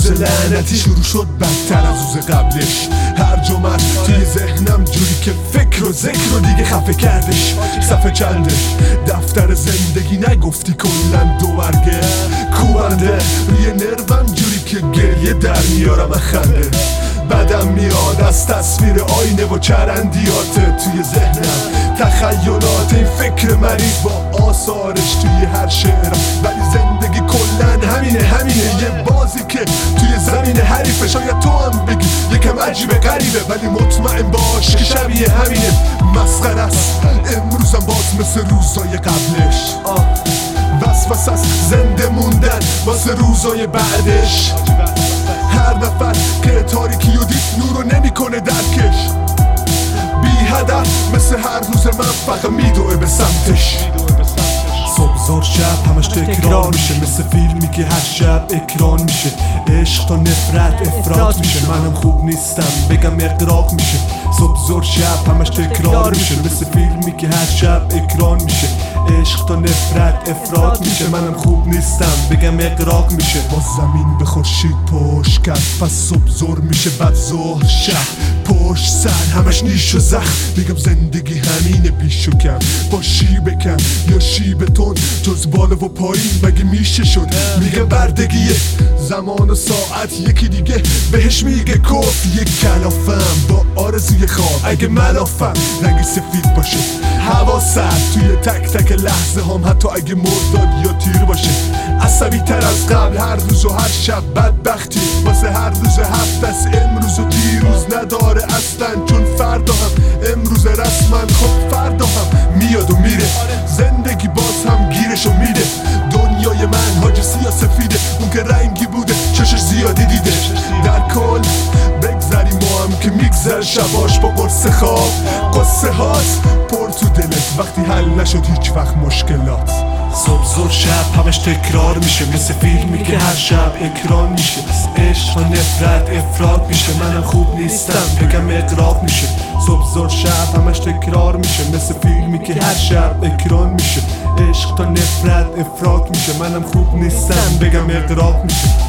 روز لعنتی شروع شد بدتر از روز قبلش. هر جمعه توی ذهنم جوری که فکر و ذکر رو دیگه خفه کردش. صفحه چنده دفتر زندگی نگفتی کلن دو برگه کوبنده روی نروم جوری که گریه در میارم خنده. بدم میاد از تصویر آینه و چرندیات توی ذهنم، تخیلات این فکر مریض با آثارش توی هر شعرم. ولی زندگی کلن همینه یه بازی که توی زمین حریفه. شاید تو هم بگی یکم عجیبه غریبه، ولی مطمئن باش که شبیه همینه. مسخره است امروزم باز مثل روزای قبلش. وسوسه است زنده موندن واسه روزای بعدش. هر نفر که تاریکی و دید نورو نمیکنه درکش. بی هدف مثل هر روز من فقط میدوه به سمتش. صبح زور شب همش تکرار میشه، مثل فیلمی که هر شب اکران میشه. عشق تا نفرت افراط میشه، منم خوب نیستم بگم اغراق میشه. صبح زور شب همش تکرار میشه، مثل فیلمی که هر شب اکران میشه. عشق تا نفرت افراط میشه، منم خوب نیستم بگم اغراق میشه. با زمین به خورشید پشت کرد، پس صبح زور میشه بعد ظهر شب. پشت سر همش نیش و زخم، میگم زندگی همینه بیش و کم. با شیب کم یا شیب تون جز بالا و پایین مگه میشه شد. میگه بردگیه زمان و ساعت یکی دیگه بهش میگه کف. یک کلافم با آرزوی خواب اگه ملافم رنگی سفید باشه. هوا سرد توی تک تک لحظه هم حتی اگه مرداد یا تیر باشه. عصبی تر از قبل هر روز و هر شب بدبختی واسه هر روز هفت است. امروز و دیروز نداره اصلا، چون فردا هم امروز رسما. خب فردا هم میاد و میره، زندگی باز هم گیرشو میده. دنیای من حاج سیاسفیده، اون که رنگی بوده چشش زیادی دیده. در کل بگذری ما هم که میگذر شباش با قرص خواب. قصه هاست پر تو دلت وقتی حل نشد هیچ وقت مشکلات. صبح زور شب همش تکرار میشه، مثل فیلمی که هر شب اکران میشه. عشق و نفرت افراط میشه، منم خوب نیستم بگم اغراق میشه. صبح زور شب همش تکرار میشه، مثل فیلمی که هر شب اکران میشه. عشق تا نفرت افراط میشه، منم خوب نیستم بگم اغراق میشه.